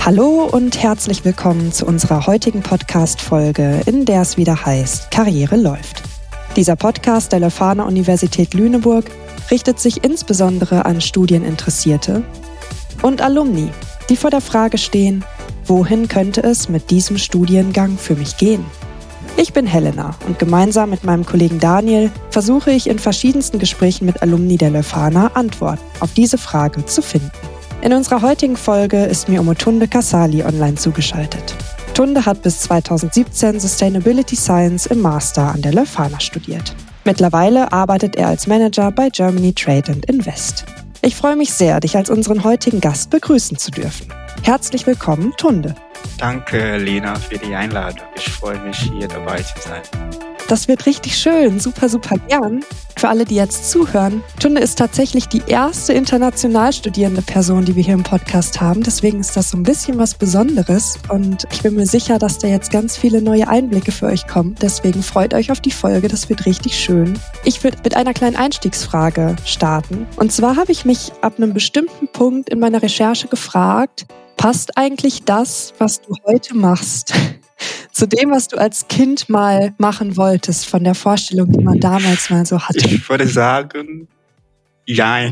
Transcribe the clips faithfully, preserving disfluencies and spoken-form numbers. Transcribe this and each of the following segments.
Hallo und herzlich willkommen zu unserer heutigen Podcast-Folge, in der es wieder heißt, Karriere läuft. Dieser Podcast der Leuphana Universität Lüneburg richtet sich insbesondere an Studieninteressierte und Alumni, die vor der Frage stehen, wohin könnte es mit diesem Studiengang für mich gehen? Ich bin Helena und gemeinsam mit meinem Kollegen Daniel versuche ich in verschiedensten Gesprächen mit Alumni der Leuphana Antworten auf diese Frage zu finden. In unserer heutigen Folge ist mir Omotunde Kasali online zugeschaltet. Tunde hat bis zweitausendsiebzehn Sustainability Science im Master an der Leuphana studiert. Mittlerweile arbeitet er als Manager bei Germany Trade and Invest. Ich freue mich sehr, dich als unseren heutigen Gast begrüßen zu dürfen. Herzlich willkommen, Tunde. Danke, Lena, für die Einladung. Ich freue mich, hier dabei zu sein. Das wird richtig schön, super, super gern. Für alle, die jetzt zuhören, Tunde ist tatsächlich die erste international studierende Person, die wir hier im Podcast haben. Deswegen ist das so ein bisschen was Besonderes und ich bin mir sicher, dass da jetzt ganz viele neue Einblicke für euch kommen. Deswegen freut euch auf die Folge, das wird richtig schön. Ich würde mit einer kleinen Einstiegsfrage starten. Und zwar habe ich mich ab einem bestimmten Punkt in meiner Recherche gefragt, passt eigentlich das, was du heute machst, zu dem, was du als Kind mal machen wolltest, von der Vorstellung, die man damals mal so hatte? Ich würde sagen, nein.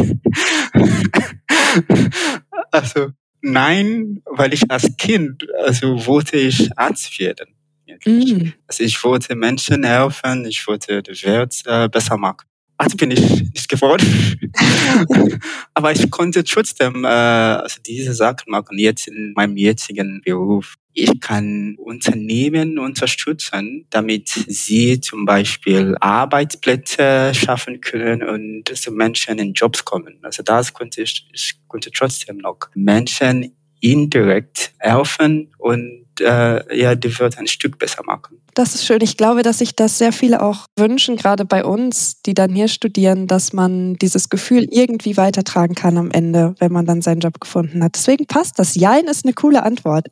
Also nein, weil ich als Kind, also wollte ich Arzt werden. Mm. Also ich wollte Menschen helfen, ich wollte die Welt äh, besser machen. Arzt bin ich nicht geworden. Aber ich konnte trotzdem äh, also diese Sachen machen, jetzt in meinem jetzigen Beruf. Ich kann Unternehmen unterstützen, damit sie zum Beispiel Arbeitsplätze schaffen können und so Menschen in Jobs kommen. Also das konnte ich, ich konnte trotzdem noch Menschen indirekt helfen und äh, ja, die Welt ein Stück besser machen. Das ist schön. Ich glaube, dass sich das sehr viele auch wünschen, gerade bei uns, die dann hier studieren, dass man dieses Gefühl irgendwie weitertragen kann am Ende, wenn man dann seinen Job gefunden hat. Deswegen passt das. Jein ist eine coole Antwort.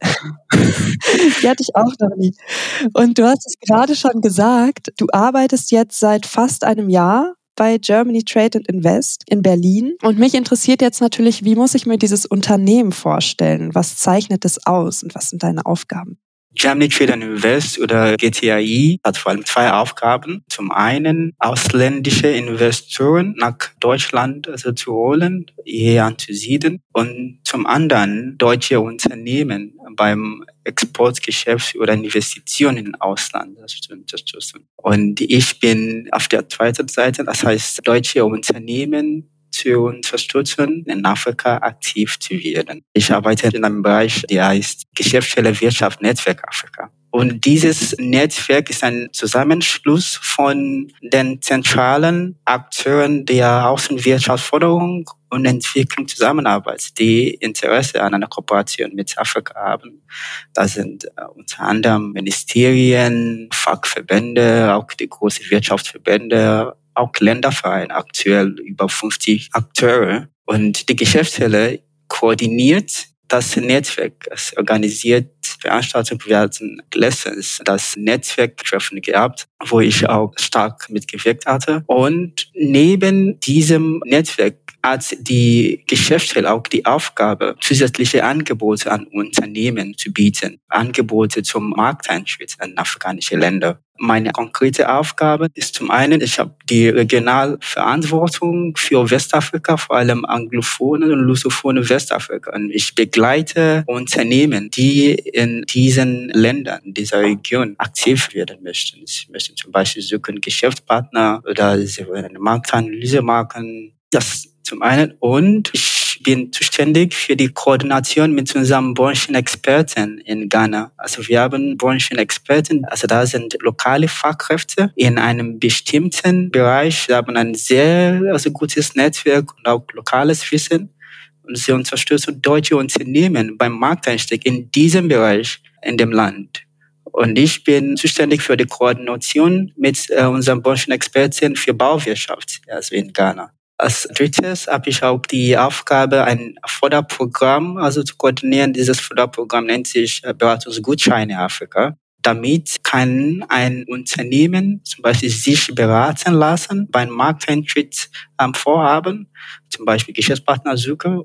Die hatte ich auch noch nie. Und du hast es gerade schon gesagt, du arbeitest jetzt seit fast einem Jahr bei Germany Trade and Invest in Berlin. Und mich interessiert jetzt natürlich, wie muss ich mir dieses Unternehmen vorstellen? Was zeichnet es aus und was sind deine Aufgaben? Germany Trade and Invest oder G T I I hat vor allem zwei Aufgaben. Zum einen ausländische Investoren nach Deutschland also zu holen, hier anzusiedeln und zum anderen deutsche Unternehmen beim Exportgeschäft oder Investitionen im Ausland also zu unterstützen. Und ich bin auf der zweiten Seite, das heißt deutsche Unternehmen zu unterstützen, in Afrika aktiv zu werden. Ich arbeite in einem Bereich, der heißt Geschäftsstelle Wirtschaft Netzwerk Afrika. Und dieses Netzwerk ist ein Zusammenschluss von den zentralen Akteuren der Außenwirtschaftsförderung und Entwicklung Zusammenarbeit, die Interesse an einer Kooperation mit Afrika haben. Das sind äh, unter anderem Ministerien, Fachverbände, auch die großen Wirtschaftsverbände, auch Ländervereine, aktuell über fünfzig Akteure. Und die Geschäftsstelle koordiniert das Netzwerk. Es organisiert Veranstaltungen. Wir hatten letztens das Netzwerktreffen gehabt, wo ich auch stark mitgewirkt hatte. Und neben diesem Netzwerk hat die Geschäftsstelle auch die Aufgabe, zusätzliche Angebote an Unternehmen zu bieten. Angebote zum Markteintritt in afrikanische Länder. Meine konkrete Aufgabe ist zum einen, ich habe die Regionalverantwortung für Westafrika, vor allem anglophone und lusophone Westafrika. Und ich begleite Unternehmen, die in diesen Ländern, dieser Region aktiv werden möchten. Sie möchten zum Beispiel suchen Geschäftspartner oder sie wollen eine Marktanalyse machen. Das zum einen. Und ich bin zuständig für die Koordination mit unserem Branchenexperten in Ghana. Also wir haben Branchenexperten, also da sind lokale Fachkräfte in einem bestimmten Bereich. Wir haben ein sehr also gutes Netzwerk und auch lokales Wissen. Und sie unterstützen deutsche Unternehmen beim Markteinstieg in diesem Bereich in dem Land. Und ich bin zuständig für die Koordination mit äh, unserem Branchenexperten für Bauwirtschaft, also in Ghana. Als drittes habe ich auch die Aufgabe, ein Förderprogramm also zu koordinieren. Dieses Förderprogramm nennt sich Beratungsgutscheine Afrika. Damit kann ein Unternehmen zum Beispiel sich beraten lassen beim Markteintritt am Vorhaben, zum Beispiel Geschäftspartnersuche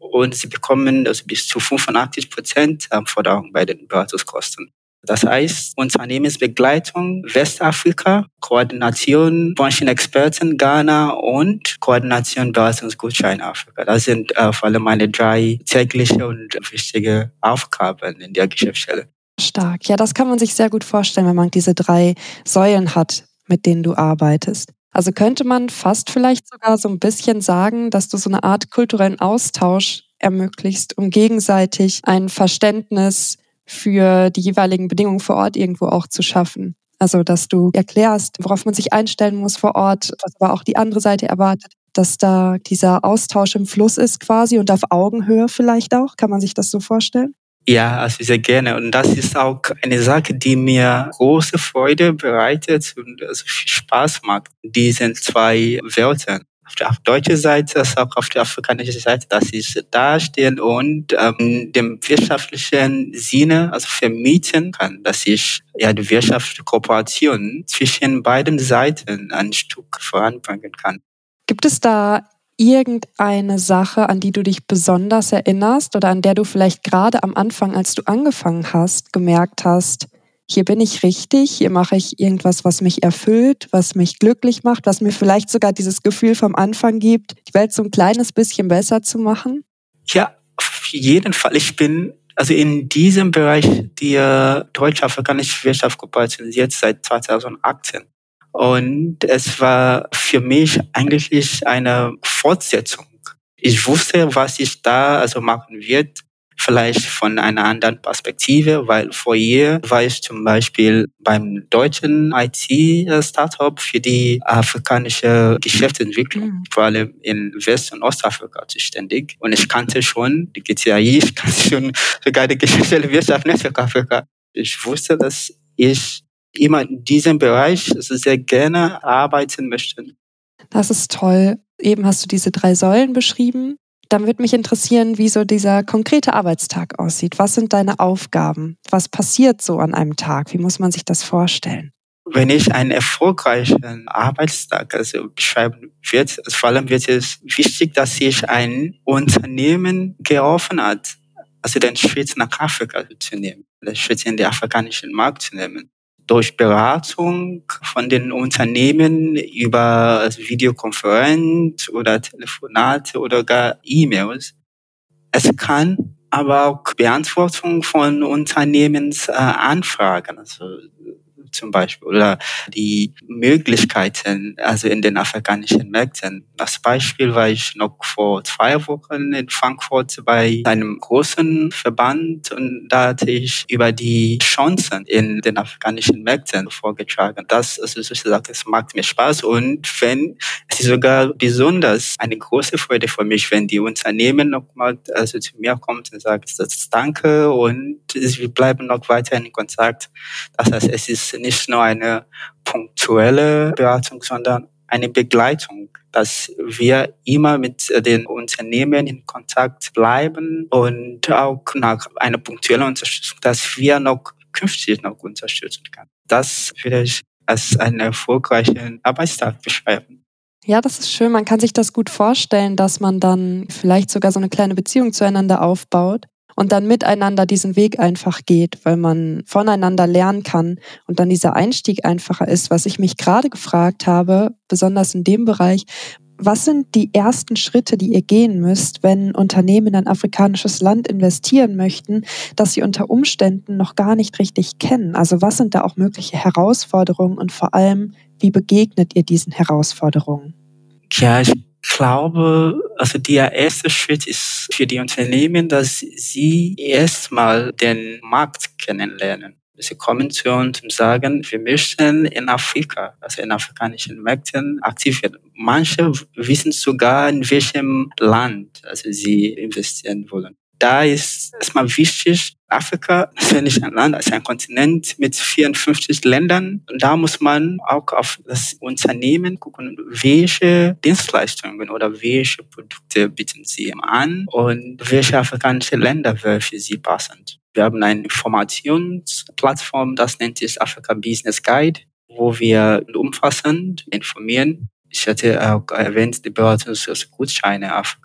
und sie bekommen also bis zu fünfundachtzig Prozent Förderung bei den Beratungskosten. Das heißt, Unternehmensbegleitung Westafrika, Koordination Branchenexperten Ghana und Koordination Beratungsgutschein Afrika. Das sind äh, vor allem meine drei tägliche und wichtige Aufgaben in der Geschäftsstelle. Stark. Ja, das kann man sich sehr gut vorstellen, wenn man diese drei Säulen hat, mit denen du arbeitest. Also könnte man fast vielleicht sogar so ein bisschen sagen, dass du so eine Art kulturellen Austausch ermöglichst, um gegenseitig ein Verständnis für die jeweiligen Bedingungen vor Ort irgendwo auch zu schaffen. Also, dass du erklärst, worauf man sich einstellen muss vor Ort, was aber auch die andere Seite erwartet, dass da dieser Austausch im Fluss ist quasi und auf Augenhöhe vielleicht auch. Kann man sich das so vorstellen? Ja, also sehr gerne. Und das ist auch eine Sache, die mir große Freude bereitet und also viel Spaß macht. Diese zwei Welten. Auf der deutschen Seite, als auch auf der afrikanischen Seite, dass ich dastehen und ähm, dem wirtschaftlichen Sinne also vermieten kann, dass ich ja die wirtschaftliche Kooperation zwischen beiden Seiten ein Stück voranbringen kann. Gibt es da irgendeine Sache, an die du dich besonders erinnerst oder an der du vielleicht gerade am Anfang, als du angefangen hast, gemerkt hast, hier bin ich richtig, hier mache ich irgendwas, was mich erfüllt, was mich glücklich macht, was mir vielleicht sogar dieses Gefühl vom Anfang gibt, die Welt so ein kleines bisschen besser zu machen? Ja, auf jeden Fall. Ich bin also in diesem Bereich der deutsch-afrikanischen Wirtschaftskooperation jetzt seit zweitausendachtzehn. Und es war für mich eigentlich eine Fortsetzung. Ich wusste, was ich da also machen wird, vielleicht von einer anderen Perspektive, weil vorher war ich zum Beispiel beim deutschen I T-Startup für die afrikanische Geschäftsentwicklung, Mhm. vor allem in West- und Ostafrika zuständig. Und ich kannte schon die G T A I, ich kannte schon sogar die Geschäftsstelle Wirtschaft Netzwerk Afrika. Ich wusste, dass ich immer in diesem Bereich also sehr gerne arbeiten möchte. Das ist toll. Eben hast du diese drei Säulen beschrieben. Dann würde mich interessieren, wie so dieser konkrete Arbeitstag aussieht. Was sind deine Aufgaben? Was passiert so an einem Tag? Wie muss man sich das vorstellen? Wenn ich einen erfolgreichen Arbeitstag also beschreiben wird, also vor allem wird es wichtig, dass sich ein Unternehmen geholfen hat, also den Schritt nach Afrika zu nehmen, den Schritt in den afrikanischen Markt zu nehmen. Durch Beratung von den Unternehmen über also Videokonferenz oder Telefonate oder gar E-Mails. Es kann aber auch Beantwortung von Unternehmensanfragen, also zum Beispiel, oder die Möglichkeiten, also in den afrikanischen Märkten. Als Beispiel war ich noch vor zwei Wochen in Frankfurt bei einem großen Verband und da hatte ich über die Chancen in den afrikanischen Märkten vorgetragen. Das, also sozusagen, es macht mir Spaß und wenn, es ist sogar besonders eine große Freude für mich, wenn die Unternehmen nochmal also zu mir kommt und sagt, das Danke und wir bleiben noch weiter in Kontakt. Das heißt, es ist nicht nur eine punktuelle Beratung, sondern eine Begleitung, dass wir immer mit den Unternehmen in Kontakt bleiben und auch nach einer punktuellen Unterstützung, dass wir noch künftig noch unterstützen können. Das würde ich als einen erfolgreichen Arbeitstag beschreiben. Ja, das ist schön. Man kann sich das gut vorstellen, dass man dann vielleicht sogar so eine kleine Beziehung zueinander aufbaut und dann miteinander diesen Weg einfach geht, weil man voneinander lernen kann und dann dieser Einstieg einfacher ist. Was ich mich gerade gefragt habe, besonders in dem Bereich, was sind die ersten Schritte, die ihr gehen müsst, wenn Unternehmen in ein afrikanisches Land investieren möchten, das sie unter Umständen noch gar nicht richtig kennen? Also was sind da auch mögliche Herausforderungen und vor allem, wie begegnet ihr diesen Herausforderungen? Ja, ich glaube, also der erste Schritt ist für die Unternehmen, dass sie erstmal den Markt kennenlernen. Sie kommen zu uns und sagen, wir möchten in Afrika, also in afrikanischen Märkten aktiv werden. Manche wissen sogar, in welchem Land also sie investieren wollen. Da ist erstmal wichtig, Afrika ist ja nicht ein Land, es ist ein Kontinent mit vierundfünfzig Ländern. Und da muss man auch auf das Unternehmen gucken, welche Dienstleistungen oder welche Produkte bieten sie an und welche afrikanische Länder wäre für sie passend. Wir haben eine Informationsplattform, das nennt sich Africa Business Guide, wo wir umfassend informieren. Ich hatte auch erwähnt, die Beratungsgutscheine Afrika.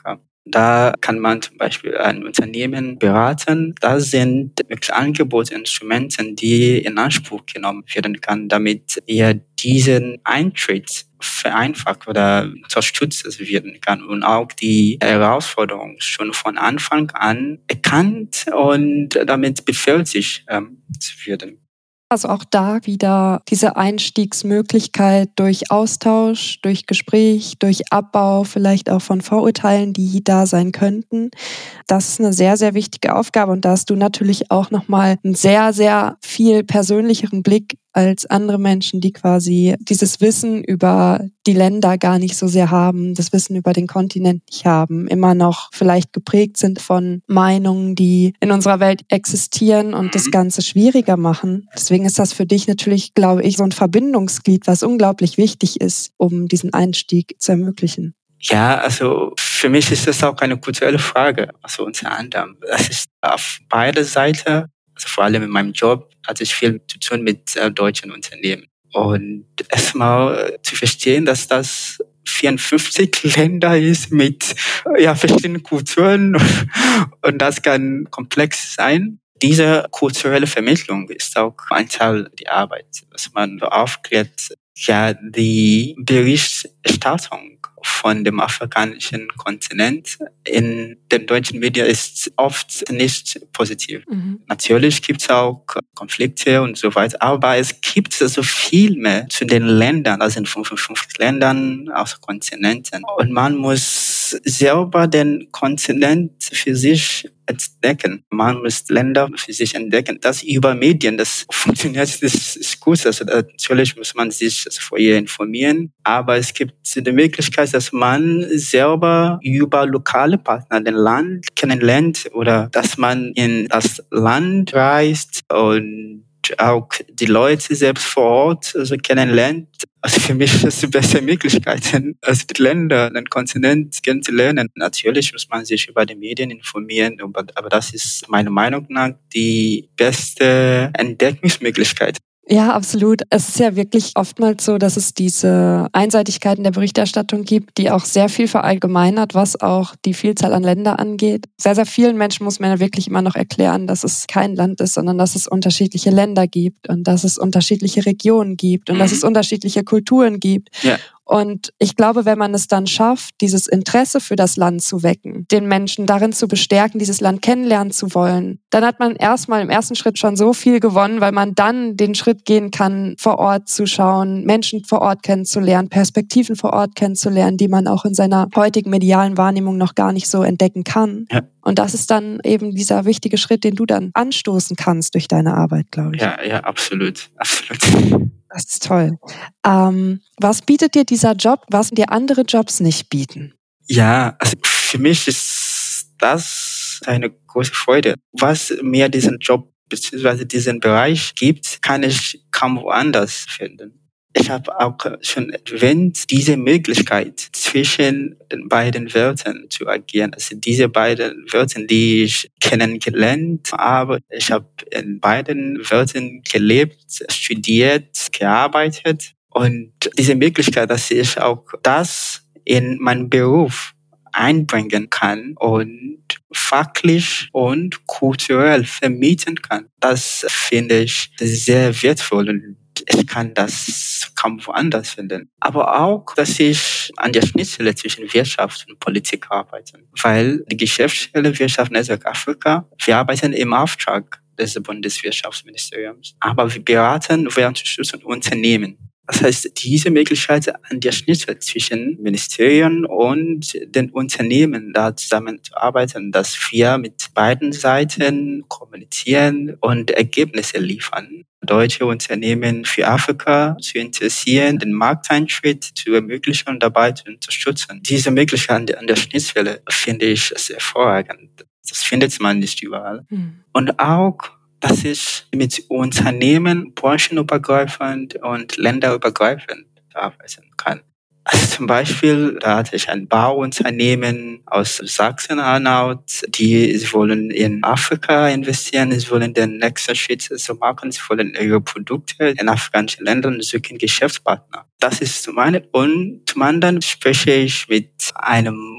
Da kann man zum Beispiel ein Unternehmen beraten. Da sind Angebote, Instrumente, die in Anspruch genommen werden kann, damit er diesen Eintritt vereinfacht oder unterstützt werden kann und auch die Herausforderungen schon von Anfang an erkannt und damit befältigt ähm, werden. Also auch da wieder diese Einstiegsmöglichkeit durch Austausch, durch Gespräch, durch Abbau vielleicht auch von Vorurteilen, die da sein könnten. Das ist eine sehr, sehr wichtige Aufgabe und da hast du natürlich auch nochmal einen sehr, sehr viel persönlicheren Blick als andere Menschen, die quasi dieses Wissen über die Länder gar nicht so sehr haben, das Wissen über den Kontinent nicht haben, immer noch vielleicht geprägt sind von Meinungen, die in unserer Welt existieren und das Ganze schwieriger machen. Deswegen ist das für dich natürlich, glaube ich, so ein Verbindungsglied, was unglaublich wichtig ist, um diesen Einstieg zu ermöglichen. Ja, also für mich ist das auch eine kulturelle Frage, also unter anderem. Das ist auf beider Seiten, also vor allem in meinem Job, hatte ich viel zu tun mit äh, deutschen Unternehmen. Und erstmal äh, zu verstehen, dass das vierundfünfzig Länder ist mit ja, verschiedenen Kulturen und das kann komplex sein. Diese kulturelle Vermittlung ist auch ein Teil der Arbeit, dass man aufklärt, ja, die Berichterstattung von dem afrikanischen Kontinent in den deutschen Medien ist oft nicht positiv. Mhm. Natürlich gibt es auch Konflikte und so weiter, aber es gibt so viel mehr zu den Ländern, also in fünfundfünfzig Ländern aus Kontinenten. Und man muss selber den Kontinent für sich entdecken. Man muss Länder für sich entdecken. Das über Medien, das funktioniert, das ist gut. Also natürlich muss man sich vorher informieren, aber es gibt die Möglichkeit, dass man selber über lokale Partner den Land kennenlernt oder dass man in das Land reist und auch die Leute selbst vor Ort also kennenlernt. Also für mich ist das die beste Möglichkeit, also die Länder, den Kontinent kennenzulernen. Natürlich muss man sich über die Medien informieren, aber das ist meiner Meinung nach die beste Entdeckungsmöglichkeit. Ja, absolut. Es ist ja wirklich oftmals so, dass es diese Einseitigkeiten der Berichterstattung gibt, die auch sehr viel verallgemeinert, was auch die Vielzahl an Ländern angeht. Sehr, sehr vielen Menschen muss man ja wirklich immer noch erklären, dass es kein Land ist, sondern dass es unterschiedliche Länder gibt und dass es unterschiedliche Regionen gibt und mhm. dass es unterschiedliche Kulturen gibt. Ja. Und ich glaube, wenn man es dann schafft, dieses Interesse für das Land zu wecken, den Menschen darin zu bestärken, dieses Land kennenlernen zu wollen, dann hat man erstmal im ersten Schritt schon so viel gewonnen, weil man dann den Schritt gehen kann, vor Ort zu schauen, Menschen vor Ort kennenzulernen, Perspektiven vor Ort kennenzulernen, die man auch in seiner heutigen medialen Wahrnehmung noch gar nicht so entdecken kann. Ja. Und das ist dann eben dieser wichtige Schritt, den du dann anstoßen kannst durch deine Arbeit, glaube ich. Ja, ja, absolut, absolut. Das ist toll. Ähm, was bietet dir dieser Job, was dir andere Jobs nicht bieten? Ja, also für mich ist das eine große Freude. Was mir diesen Job bzw. diesen Bereich gibt, kann ich kaum woanders finden. Ich habe auch schon erwähnt, diese Möglichkeit zwischen den beiden Welten zu agieren. Also diese beiden Welten, die ich kennengelernt habe. Ich habe in beiden Welten gelebt, studiert, gearbeitet. Und diese Möglichkeit, dass ich auch das in meinen Beruf einbringen kann und fachlich und kulturell vermitteln kann, das finde ich sehr wertvoll und ich kann das kaum woanders finden. Aber auch, dass ich an der Schnittstelle zwischen Wirtschaft und Politik arbeite. Weil die Geschäftsstelle Wirtschaft Netzwerk Afrika, wir arbeiten im Auftrag des Bundeswirtschaftsministeriums. Aber wir beraten, wir unterstützen Unternehmen. Das heißt, diese Möglichkeit an der Schnittstelle zwischen Ministerien und den Unternehmen da zusammenzuarbeiten, dass wir mit beiden Seiten kommunizieren und Ergebnisse liefern. Deutsche Unternehmen für Afrika zu interessieren, den Markteintritt zu ermöglichen und dabei zu unterstützen. Diese Möglichkeit an der Schnittstelle finde ich sehr hervorragend. Das findet man nicht überall. Mhm. Und auch, dass ich mit Unternehmen branchenübergreifend und länderübergreifend arbeiten kann. Also zum Beispiel, da hatte ich ein Bauunternehmen aus Sachsen-Anhalt, die sie wollen in Afrika investieren, sie wollen den nächsten Schritt so machen, sie wollen ihre Produkte in afrikanischen Ländern suchen Geschäftspartner. Das ist zum einen. Und zum anderen spreche ich mit einem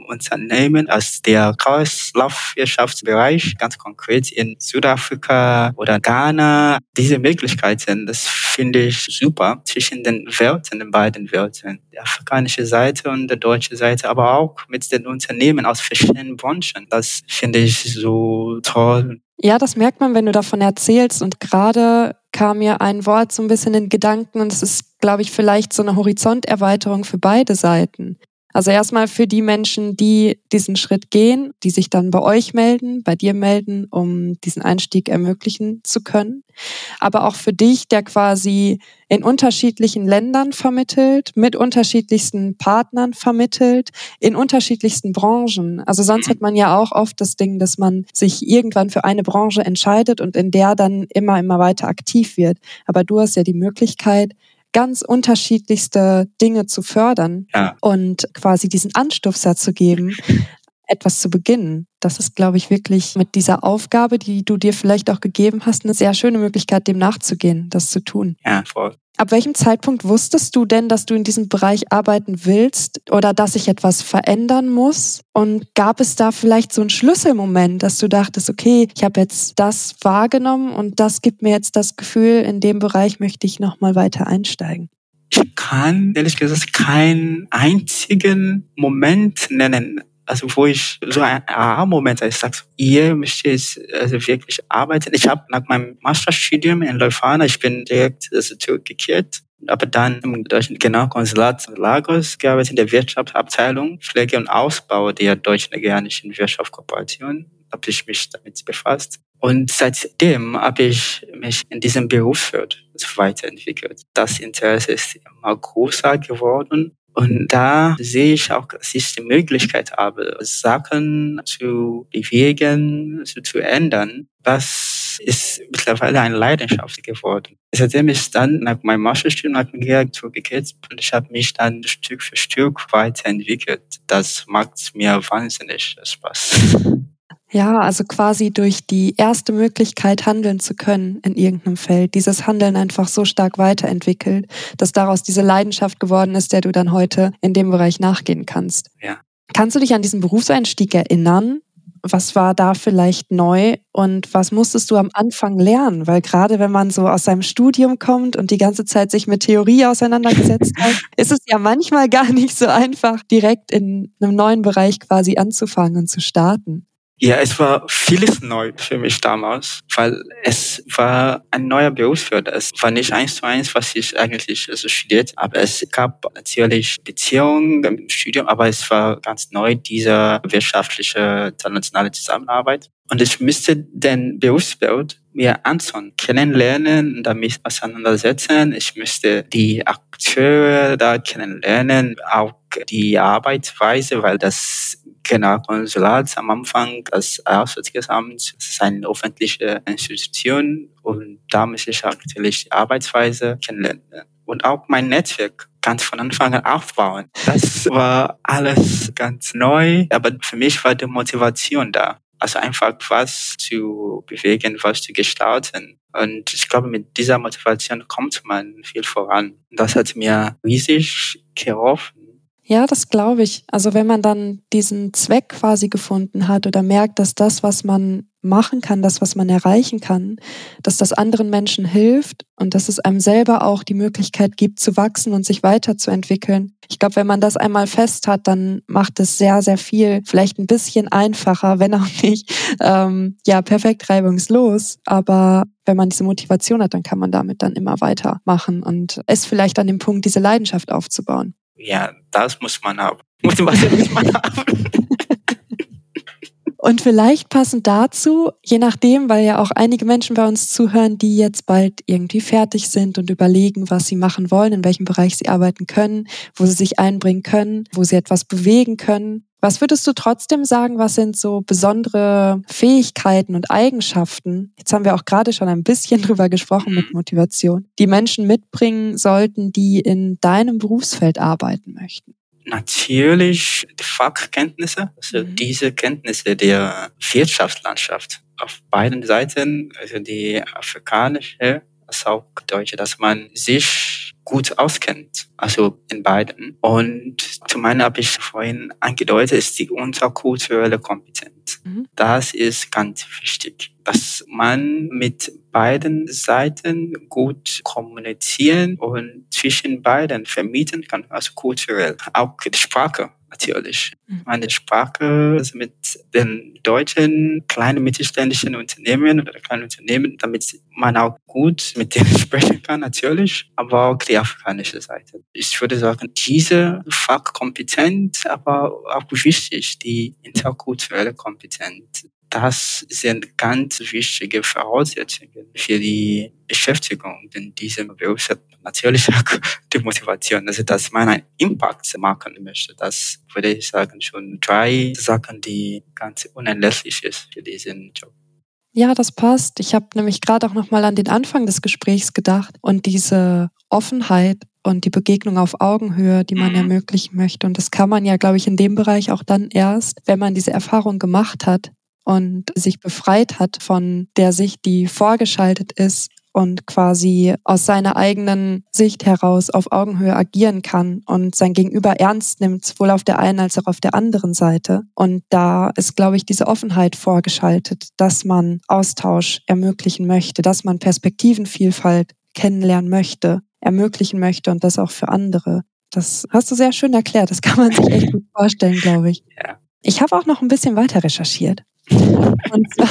Unternehmen aus der Kreislaufwirtschaftsbereich, ganz konkret in Südafrika oder Ghana. Diese Möglichkeiten, das finde ich super zwischen den Welten, den beiden Welten, die afrikanische Seite und die deutsche Seite, aber auch mit den Unternehmen aus verschiedenen Branchen. Das finde ich so toll. Ja, das merkt man, wenn du davon erzählst. Und gerade kam mir ein Wort so ein bisschen in Gedanken und es ist, glaube ich, vielleicht so eine Horizonterweiterung für beide Seiten. Also erstmal für die Menschen, die diesen Schritt gehen, die sich dann bei euch melden, bei dir melden, um diesen Einstieg ermöglichen zu können. Aber auch für dich, der quasi in unterschiedlichen Ländern vermittelt, mit unterschiedlichsten Partnern vermittelt, in unterschiedlichsten Branchen. Also sonst hat man ja auch oft das Ding, dass man sich irgendwann für eine Branche entscheidet und in der dann immer, immer weiter aktiv wird. Aber du hast ja die Möglichkeit, ganz unterschiedlichste Dinge zu fördern Ja. und quasi diesen Anstupser zu geben, etwas zu beginnen. Das ist, glaube ich, wirklich mit dieser Aufgabe, die du dir vielleicht auch gegeben hast, eine sehr schöne Möglichkeit, dem nachzugehen, das zu tun. Ja, voll. Ab welchem Zeitpunkt wusstest du denn, dass du in diesem Bereich arbeiten willst oder dass sich etwas verändern muss? Und gab es da vielleicht so einen Schlüsselmoment, dass du dachtest, okay, ich habe jetzt das wahrgenommen und das gibt mir jetzt das Gefühl, in dem Bereich möchte ich nochmal weiter einsteigen? Ich kann, ehrlich gesagt, keinen einzigen Moment nennen, also wo ich so ein Aha-Moment, ich sage, hier möchte ich also wirklich arbeiten. Ich habe nach meinem Masterstudium in Leuphana, ich bin direkt also zurückgekehrt, aber dann im deutschen Generalkonsulat in Lagos gearbeitet in der Wirtschaftsabteilung, Pflege und Ausbau der Deutsch-Nigerianischen Wirtschaftskooperation. Habe ich mich damit befasst. Und seitdem habe ich mich in diesem Berufsfeld weiterentwickelt. Das Interesse ist immer größer geworden. Und da sehe ich auch, dass ich die Möglichkeit habe, Sachen zu bewegen, zu, zu ändern. Das ist mittlerweile eine Leidenschaft geworden. Seitdem ich dann nach meinem Masterstudium nach Nigeria zurückgekehrt bin, ich habe mich dann Stück für Stück weiterentwickelt. Das macht mir wahnsinnig Spaß. Ja, also quasi durch die erste Möglichkeit, handeln zu können in irgendeinem Feld, dieses Handeln einfach so stark weiterentwickelt, dass daraus diese Leidenschaft geworden ist, der du dann heute in dem Bereich nachgehen kannst. Ja. Kannst du dich an diesen Berufseinstieg erinnern? Was war da vielleicht neu und was musstest du am Anfang lernen? Weil gerade wenn man so aus seinem Studium kommt und die ganze Zeit sich mit Theorie auseinandergesetzt hat, ist es ja manchmal gar nicht so einfach, direkt in einem neuen Bereich quasi anzufangen und zu starten. Ja, es war vieles neu für mich damals, weil es war ein neuer Berufsfeld. Es war nicht eins zu eins, was ich eigentlich also studiert habe. Es gab natürlich Beziehungen im Studium, aber es war ganz neu, diese wirtschaftliche internationale Zusammenarbeit. Und ich müsste den Berufsfeld mir anschauen, kennenlernen, damit auseinandersetzen. Ich müsste die Akteure da kennenlernen, auch die Arbeitsweise, weil das Generalkonsulat am Anfang, das Auswärtiges Amt, das ist eine öffentliche Institution und da muss ich natürlich die Arbeitsweise kennenlernen und auch mein Netzwerk ganz von Anfang an aufbauen. Das war alles ganz neu, aber für mich war die Motivation da. Also einfach was zu bewegen, was zu gestalten. Und ich glaube, mit dieser Motivation kommt man viel voran. Das hat mir riesig geholfen. Ja, das glaube ich. Also wenn man dann diesen Zweck quasi gefunden hat oder merkt, dass das, was man machen kann, das, was man erreichen kann, dass das anderen Menschen hilft und dass es einem selber auch die Möglichkeit gibt, zu wachsen und sich weiterzuentwickeln. Ich glaube, wenn man das einmal fest hat, dann macht es sehr, sehr viel, vielleicht ein bisschen einfacher, wenn auch nicht ähm, ja perfekt reibungslos. Aber wenn man diese Motivation hat, dann kann man damit dann immer weitermachen und ist vielleicht an dem Punkt, diese Leidenschaft aufzubauen. Ja, das muss man haben. Motivation muss man haben. Und vielleicht passend dazu, je nachdem, weil ja auch einige Menschen bei uns zuhören, die jetzt bald irgendwie fertig sind und überlegen, was sie machen wollen, in welchem Bereich sie arbeiten können, wo sie sich einbringen können, wo sie etwas bewegen können. Was würdest du trotzdem sagen, was sind so besondere Fähigkeiten und Eigenschaften? Jetzt haben wir auch gerade schon ein bisschen drüber gesprochen mit Motivation, die Menschen mitbringen sollten, die in deinem Berufsfeld arbeiten möchten. Natürlich die Fachkenntnisse, also mhm. diese Kenntnisse der Wirtschaftslandschaft auf beiden Seiten, also die afrikanische als auch deutsche, dass man sich gut auskennt, also in beiden. Und zum einen habe ich vorhin angedeutet, ist die interkulturelle Kompetenz. Mhm. Das ist ganz wichtig, dass man mit beiden Seiten gut kommunizieren und zwischen beiden vermieten kann, also kulturell. Auch die Sprache natürlich. Mhm. Meine Sprache also mit den deutschen kleinen mittelständischen Unternehmen oder kleinen Unternehmen, damit man auch gut mit denen sprechen kann, natürlich, aber auch die afrikanische Seite. Ich würde sagen, diese Fachkompetenz, aber auch wichtig, die interkulturelle Kompetenz. Das sind ganz wichtige Voraussetzungen für die Beschäftigung in diesem Beruf. Natürlich auch die Motivation, also dass man einen Impact machen möchte. Das würde ich sagen, schon drei Sachen, die ganz unerlässlich ist für diesen Job. Ja, das passt. Ich habe nämlich gerade auch nochmal an den Anfang des Gesprächs gedacht und diese Offenheit und die Begegnung auf Augenhöhe, die man mhm. ermöglichen möchte. Und das kann man ja, glaube ich, in dem Bereich auch dann erst, wenn man diese Erfahrung gemacht hat und sich befreit hat von der Sicht, die vorgeschaltet ist und quasi aus seiner eigenen Sicht heraus auf Augenhöhe agieren kann und sein Gegenüber ernst nimmt, sowohl auf der einen als auch auf der anderen Seite. Und da ist, glaube ich, diese Offenheit vorgeschaltet, dass man Austausch ermöglichen möchte, dass man Perspektivenvielfalt kennenlernen möchte, ermöglichen möchte und das auch für andere. Das hast du sehr schön erklärt. Das kann man sich echt gut vorstellen, glaube ich. Ja. Ich habe auch noch ein bisschen weiter recherchiert. Und zwar,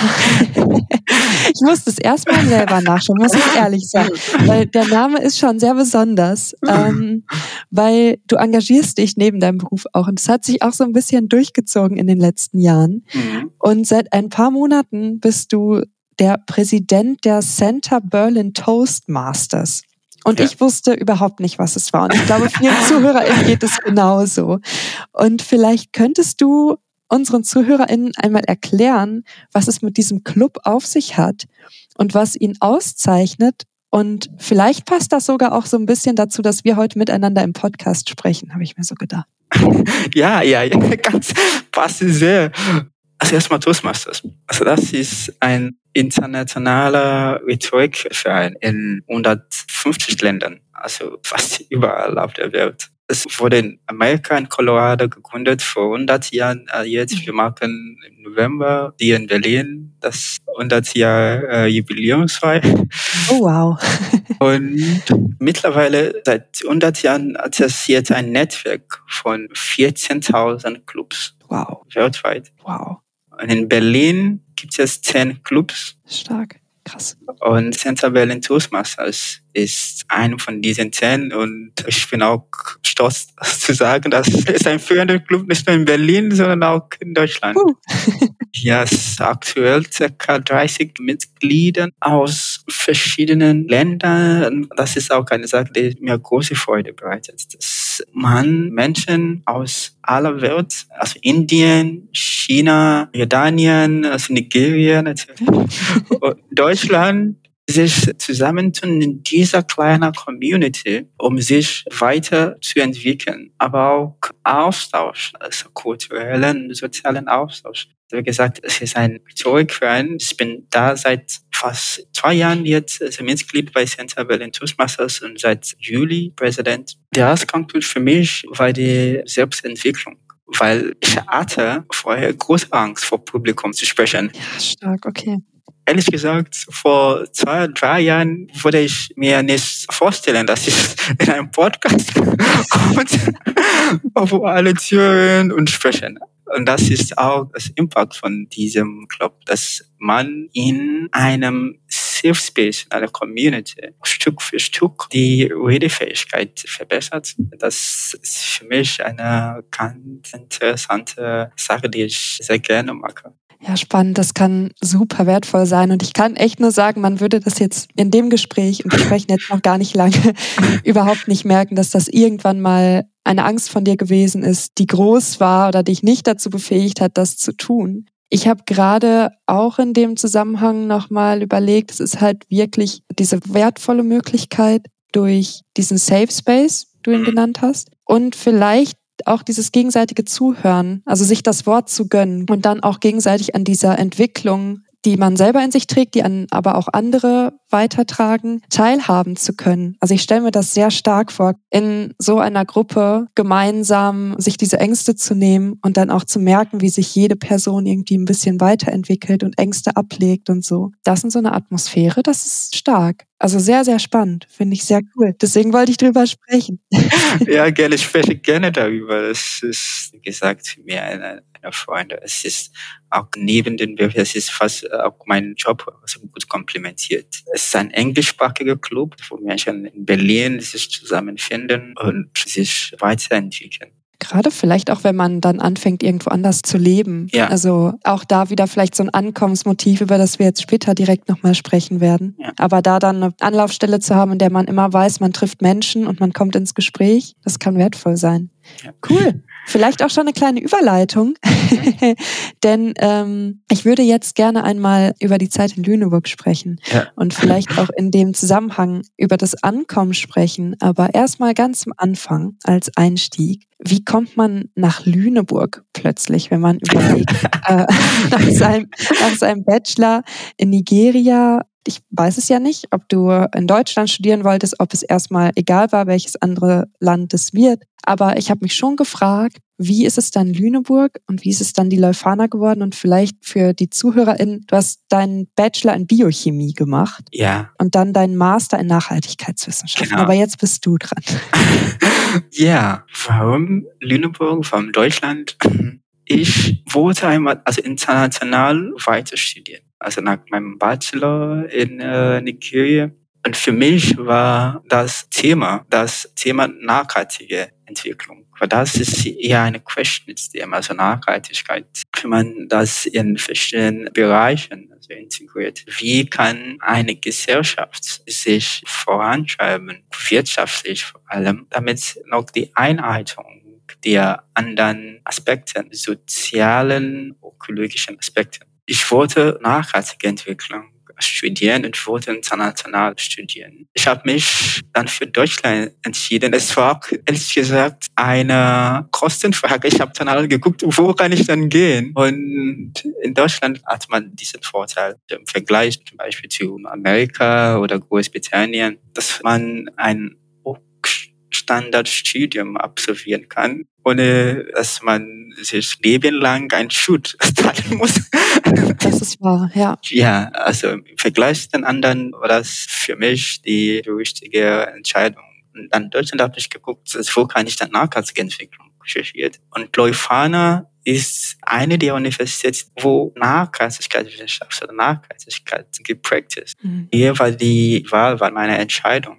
ich muss das erstmal selber nachschauen, muss ich ehrlich sagen, weil der Name ist schon sehr besonders, ähm, weil du engagierst dich neben deinem Beruf auch und es hat sich auch so ein bisschen durchgezogen in den letzten Jahren. Mhm. Und seit ein paar Monaten bist du der Präsident der Center Berlin Toastmasters. Und ja. ich wusste überhaupt nicht, was es war. Und ich glaube, vielen ZuhörerInnen geht es genauso. Und vielleicht könntest du unseren ZuhörerInnen einmal erklären, was es mit diesem Club auf sich hat und was ihn auszeichnet. Und vielleicht passt das sogar auch so ein bisschen dazu, dass wir heute miteinander im Podcast sprechen, habe ich mir so gedacht. Ja, ja, ja, ganz passt sehr. Also erstmal Toastmasters. Also das ist ein internationaler Rhetorikverein in hundertfünfzig Ländern, also fast überall auf der Welt. Es wurde in Amerika, in Colorado gegründet vor hundert Jahren. Jetzt, wir machen im November hier in Berlin das hundert Jahre äh, Jubiläumsfeier. Oh wow. Und mittlerweile seit hundert Jahren hat es jetzt ein Netzwerk von vierzehntausend Clubs. Wow. Weltweit. Wow. Und in Berlin gibt es zehn Clubs. Stark. Krass. Und Center Berlin Toastmasters ist einer von diesen zehn und ich bin auch stolz zu sagen, dass es ein führender Club nicht nur in Berlin, sondern auch in Deutschland. Uh. Ja, es ist aktuell ca. dreißig Mitglieder aus verschiedenen Ländern. Das ist auch eine Sache, die mir große Freude bereitet, dass man Menschen aus aller Welt, also Indien, China, Jordanien, also Nigeria natürlich, Deutschland, sich zusammentun in dieser kleinen Community, um sich weiterzuentwickeln, aber auch Austausch, also kulturellen, sozialen Austausch. Wie gesagt, es ist ein Rhetorikverein. Ich bin da seit fast zwei Jahren jetzt also Mitglied bei Center Berlin Toastmasters und seit Juli Präsident. Der Ausgangspunkt für mich war die Selbstentwicklung, weil ich hatte vorher große Angst, vor Publikum zu sprechen. Ja, stark, okay. Ehrlich gesagt, vor zwei, drei Jahren würde ich mir nicht vorstellen, dass ich in einem Podcast komme, wo alle zuhören und sprechen. Und das ist auch das Impact von diesem Club, dass man in einem Safe Space, in einer Community, Stück für Stück die Redefähigkeit verbessert. Das ist für mich eine ganz interessante Sache, die ich sehr gerne mache. Ja, spannend. Das kann super wertvoll sein. Und ich kann echt nur sagen, man würde das jetzt in dem Gespräch, und wir sprechen jetzt noch gar nicht lange, überhaupt nicht merken, dass das irgendwann mal eine Angst von dir gewesen ist, die groß war oder dich nicht dazu befähigt hat, das zu tun. Ich habe gerade auch in dem Zusammenhang nochmal überlegt, es ist halt wirklich diese wertvolle Möglichkeit durch diesen Safe Space, du ihn genannt hast, und vielleicht auch dieses gegenseitige Zuhören, also sich das Wort zu gönnen und dann auch gegenseitig an dieser Entwicklung die man selber in sich trägt, die an, aber auch andere weitertragen, teilhaben zu können. Also ich stelle mir das sehr stark vor, in so einer Gruppe gemeinsam sich diese Ängste zu nehmen und dann auch zu merken, wie sich jede Person irgendwie ein bisschen weiterentwickelt und Ängste ablegt und so. Das in so einer Atmosphäre, das ist stark. Also sehr, sehr spannend. Finde ich sehr cool. Deswegen wollte ich drüber sprechen. Ja, gerne. Ich spreche gerne darüber. Es ist, wie gesagt, für mich eine, eine Freunde. Es ist auch neben den Beruf, es ist fast auch mein Job, also gut komplementiert. Es ist ein englischsprachiger Club, wo Menschen in Berlin sich zusammenfinden und sich weiterentwickeln. Gerade vielleicht auch, wenn man dann anfängt, irgendwo anders zu leben. Ja. Also auch da wieder vielleicht so ein Ankommensmotiv, über das wir jetzt später direkt nochmal sprechen werden. Ja. Aber da dann eine Anlaufstelle zu haben, in der man immer weiß, man trifft Menschen und man kommt ins Gespräch, das kann wertvoll sein. Ja. Cool. Vielleicht auch schon eine kleine Überleitung, denn ähm, ich würde jetzt gerne einmal über die Zeit in Lüneburg sprechen ja. und vielleicht auch in dem Zusammenhang über das Ankommen sprechen, aber erstmal ganz am Anfang als Einstieg. Wie kommt man nach Lüneburg plötzlich, wenn man überlegt, äh, nach, seinem, nach seinem Bachelor in Nigeria? Ich weiß es ja nicht, ob du in Deutschland studieren wolltest, ob es erstmal egal war, welches andere Land es wird. Aber ich habe mich schon gefragt, wie ist es dann Lüneburg und wie ist es dann die Leuphana geworden? Und vielleicht für die ZuhörerInnen, du hast deinen Bachelor in Biochemie gemacht. Ja. Und dann deinen Master in Nachhaltigkeitswissenschaften. Genau. Aber jetzt bist du dran. Ja, warum Lüneburg, warum Deutschland? Ich wollte einmal, also international weiter studieren. Also nach meinem Bachelor in äh, Nigeria. Und für mich war das Thema, das Thema nachhaltige Entwicklung. Weil das ist eher ein Querschnittsthema, also Nachhaltigkeit. Wenn man das in verschiedenen Bereichen also integriert, wie kann eine Gesellschaft sich vorantreiben, wirtschaftlich vor allem, damit noch die Einhaltung der anderen Aspekte, sozialen, ökologischen Aspekten. Ich wollte nachhaltige Entwicklung studieren und wollte international studieren. Ich habe mich dann für Deutschland entschieden. Es war auch, ehrlich gesagt, eine Kostenfrage. Ich habe dann halt geguckt, wo kann ich dann gehen? Und in Deutschland hat man diesen Vorteil im Vergleich zum Beispiel zu Amerika oder Großbritannien, dass man ein Standardstudium absolvieren kann, ohne dass man sich lebenlang ein Schuld zahlen muss. Das ist wahr, ja. Ja, also im Vergleich zu den anderen war das für mich die richtige Entscheidung. Und dann in Deutschland habe ich geguckt, wo kann ich dann nachhaltige Entwicklung recherchiert. Und Leuphana ist eine der Universitäten, wo Nachhaltigkeitswissenschaft oder Nachhaltigkeit geprägt ist. Mhm. Hier war die Wahl, war meine Entscheidung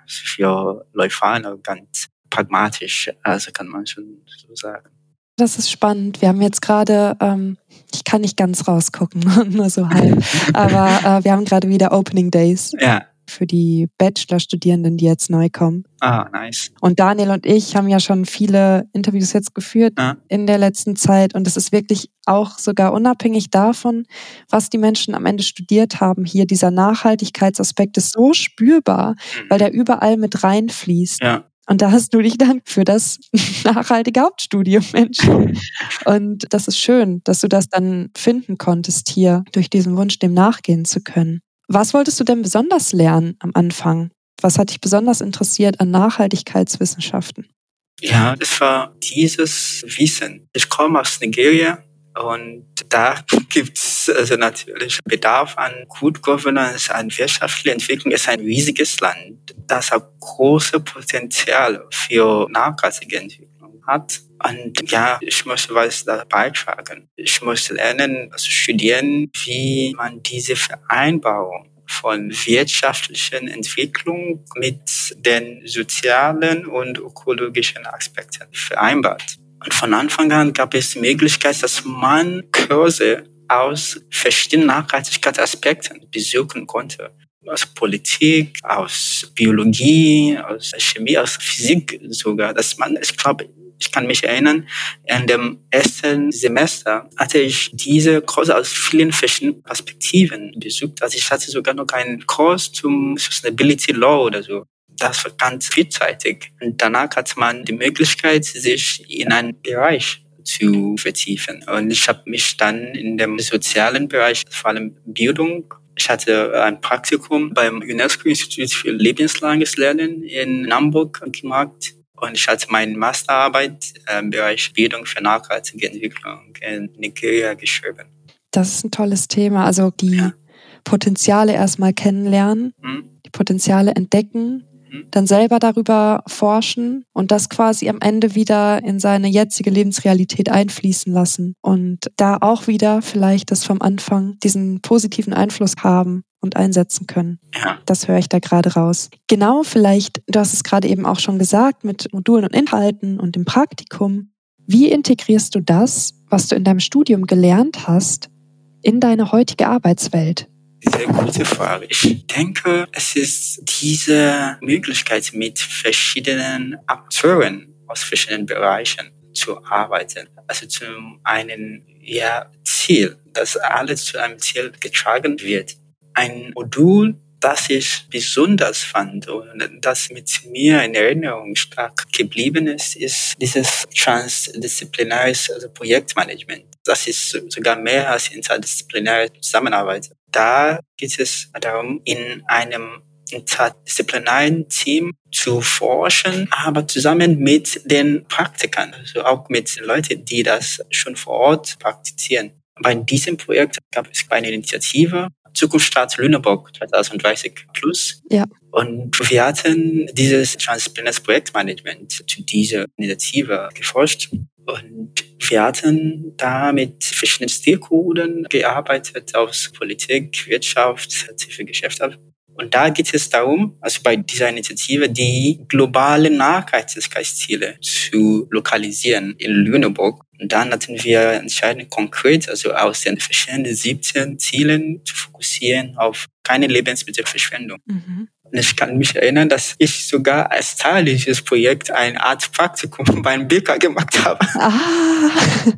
für Leuphana ganz pragmatisch, also kann man schon so sagen. Das ist spannend. Wir haben jetzt gerade, ähm, ich kann nicht ganz rausgucken, nur so halb, aber äh, wir haben gerade wieder Opening Days. Ja. Für die Bachelorstudierenden, die jetzt neu kommen. Ah, nice. Und Daniel und ich haben ja schon viele Interviews jetzt geführt ja. in der letzten Zeit. Und es ist wirklich auch sogar unabhängig davon, was die Menschen am Ende studiert haben. Hier dieser Nachhaltigkeitsaspekt ist so spürbar, mhm. weil der überall mit reinfließt. Ja. Und da hast du dich dann für das nachhaltige Hauptstudium entschieden. Und das ist schön, dass du das dann finden konntest hier, durch diesen Wunsch, dem nachgehen zu können. Was wolltest du denn besonders lernen am Anfang? Was hat dich besonders interessiert an Nachhaltigkeitswissenschaften? Ja, es war dieses Wissen. Ich komme aus Nigeria und da gibt es also natürlich Bedarf an Good Governance, an wirtschaftlicher Entwicklung. Es ist ein riesiges Land, das auch große Potenzial für nachhaltige Entwicklung hat. Und ja, ich musste was da beitragen. Ich musste lernen, also studieren, wie man diese Vereinbarung von wirtschaftlichen Entwicklung mit den sozialen und ökologischen Aspekten vereinbart. Und von Anfang an gab es die Möglichkeit, dass man Kurse aus verschiedenen Nachhaltigkeitsaspekten besuchen konnte. Aus Politik, aus Biologie, aus Chemie, aus Physik sogar. Dass man, ich glaube, ich kann mich erinnern, in dem ersten Semester hatte ich diese Kurse aus vielen verschiedenen Perspektiven besucht. Also ich hatte sogar noch einen Kurs zum Sustainability Law oder so. Das war ganz vielseitig. Und danach hat man die Möglichkeit, sich in einen Bereich zu vertiefen. Und ich habe mich dann in dem sozialen Bereich, vor allem Bildung, ich hatte ein Praktikum beim UNESCO-Institut für lebenslanges Lernen in Hamburg gemacht. Und ich hatte meine Masterarbeit im Bereich Bildung für nachhaltige Entwicklung in Nigeria geschrieben. Das ist ein tolles Thema. Also die ja. Potenziale erstmal kennenlernen, hm. die Potenziale entdecken, hm. dann selber darüber forschen und das quasi am Ende wieder in seine jetzige Lebensrealität einfließen lassen. Und da auch wieder vielleicht das vom Anfang diesen positiven Einfluss haben und einsetzen können. Ja. Das höre ich da gerade raus. Genau, vielleicht, du hast es gerade eben auch schon gesagt, mit Modulen und Inhalten und dem Praktikum. Wie integrierst du das, was du in deinem Studium gelernt hast, in deine heutige Arbeitswelt? Sehr gute Frage. Ich denke, es ist diese Möglichkeit, mit verschiedenen Akteuren aus verschiedenen Bereichen zu arbeiten. Also zum einen, ja, Ziel, dass alles zu einem Ziel getragen wird. Ein Modul, das ich besonders fand und das mit mir in Erinnerung stark geblieben ist, ist dieses transdisziplinares also Projektmanagement. Das ist sogar mehr als interdisziplinäre Zusammenarbeit. Da geht es darum, in einem interdisziplinären Team zu forschen, aber zusammen mit den Praktikern, also auch mit den Leuten, die das schon vor Ort praktizieren. Bei diesem Projekt gab es eine Initiative, Zukunftsstadt Lüneburg zwanzig dreißig plus. Ja. Und wir hatten dieses transdisziplinares Projektmanagement zu dieser Initiative geforscht. Und wir hatten da mit verschiedenen Stakeholdern gearbeitet aus Politik, Wirtschaft, Zivilgesellschaft. Und da geht es darum, also bei dieser Initiative, die globalen Nachhaltigkeitsziele zu lokalisieren in Lüneburg. Und dann hatten wir entscheidend konkret, also aus den verschiedenen siebzehn Zielen zu fokussieren auf keine Lebensmittelverschwendung. Mhm. Und ich kann mich erinnern, dass ich sogar als Teil dieses Projekts eine Art Praktikum beim Bäcker gemacht habe. Ah,